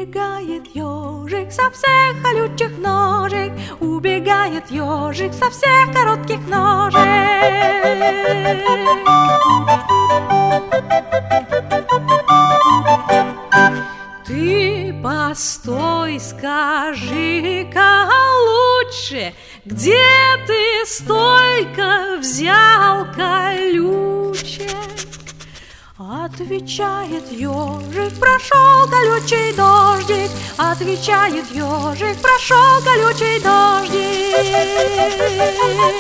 Убегает ежик со всех колючих ножек, убегает ежик со всех коротких ножек. Ты постой, скажи-ка лучше, где ты столько взял колючек? Отвечает ежик, прошел колючий дождик. Отвечает ежик, прошел колючий дождик.